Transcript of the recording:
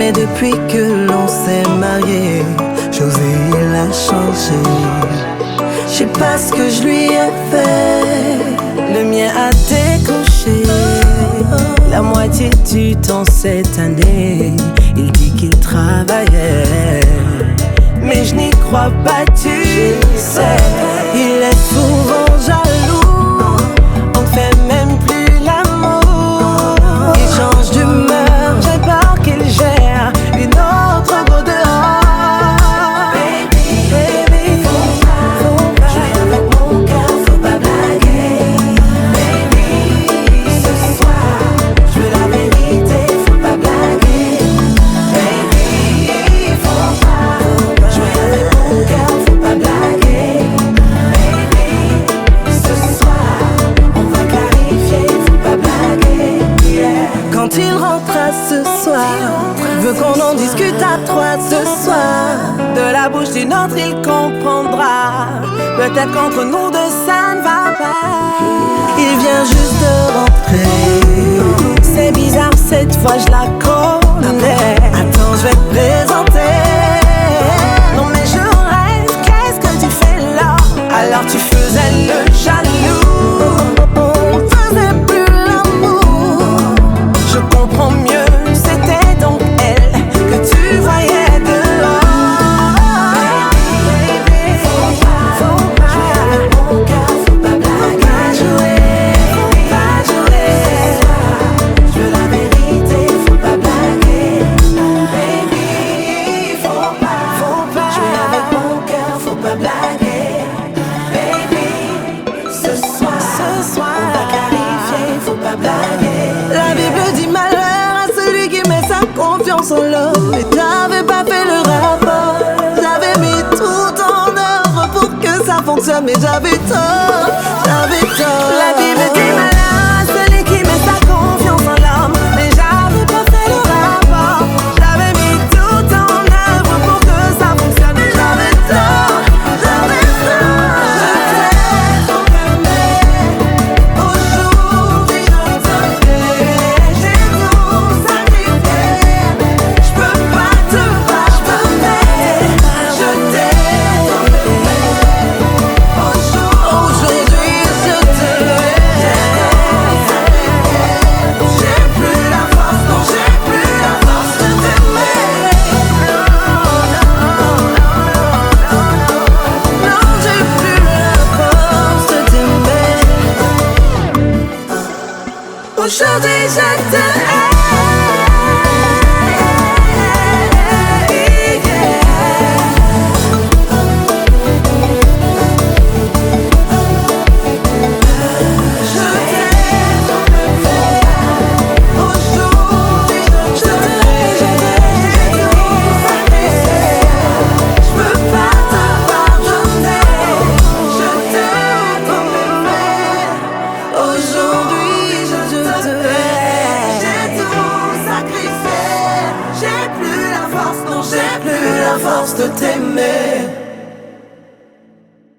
Mais depuis que l'on s'est marié, José il a changé. Je sais pas ce que je lui ai fait. Le mien a décroché la moitié du temps cette année. Il dit qu'il travaillait, mais je n'y crois pas, tu sais. Il est souvent jaloux, on ne fait même plus l'amour. Il change d'humeur, j'ai peur qu'il gère une autre go dehors. Baby, baby, faut pas jouer avec mon cœur, faut pas blaguer. Baby, ce soir, je veux la vérité, faut pas blaguer. Baby, faut pas jouer avec mon cœur, faut pas blaguer. Baby, ce soir, on va clarifier, faut pas blaguer. Yeah. Quand il rentrera ce soir, veut qu'on en discute à trois ce soir. De la bouche d'une autre il comprendra. Peut-être qu'entre nous deux ça ne va pas. Il vient juste de rentrer. C'est bizarre, cette fois je la connais. Attends, je vais te présenter. Non mais je rêve, qu'est-ce que tu fais là? Alors tu faisais le jaloux. On faisait plus l'amour. Je comprends mieux, c'était donc elle que tu voyais dehors. Baby, faut pas jouer avec mon cœur, faut pas blaguer. Faut pas jouer. Je veux la vérité, faut pas blaguer. Baby, faut pas jouer avec mon cœur, faut pas blaguer. Baby, ce soir, on va clarifier, faut pas blaguer. La Bible dit malheur à celui qui met sa confiance en l'homme. Mais t'avais pas fait le rapport. J'avais mis tout en œuvre pour que ça fonctionne, mais j'avais tort, j'avais tort. La Bible dit malheur à celui qui met sa confiance en l'homme. Mais j'avais pas fait le rapport. J'avais mis tout en œuvre pour que ça fonctionne, mais j'avais tort, j'avais tort. Je t'ai aimé, aujourd'hui je te plais. J'ai tout sacrifié, je peux pas te pardonner. Je t'ai aimé, aujourd'hui je te j'ai plus la force, non j'ai plus la force de t'aimer. Non, j'ai plus la force de t'aimer. Aujourd'hui je t'aime.